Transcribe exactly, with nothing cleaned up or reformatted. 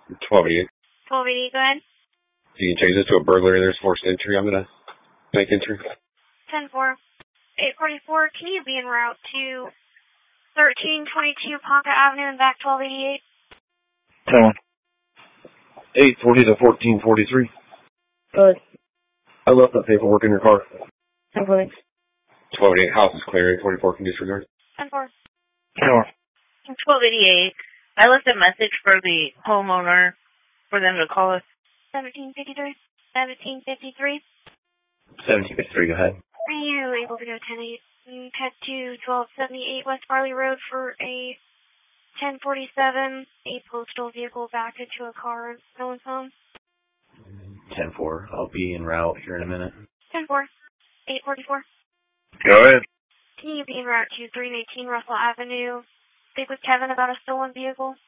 twelve eighty-eight. twelve eighty, go ahead. You can change this to a burglary. There's forced entry. I'm going to make entry. ten four. eight forty-four, can you be en route to thirteen twenty-two Ponca Avenue and back twelve eighty-eight? ten one. eight forty to fourteen forty-three. Good. I left that paperwork in your car. ten four. twelve eighty-eight, house is clear. eight forty-four, can disregard. ten four. ten one. twelve eighty-eight. I left a message for the homeowner for them to call us. seventeen fifty-three. seventeen fifty-three. seventeen fifty-three, go ahead. Are you able to go ten eight? You head to twelve seventy-eight West Farley Road for a ten forty-seven, a postal vehicle backed into a car in no one's home. ten four. I'll be en route here in a minute. ten four. eight forty-four. Go ahead. Can you be en route to three eighteen Russell Avenue? Speak with Kevin about a stolen vehicle.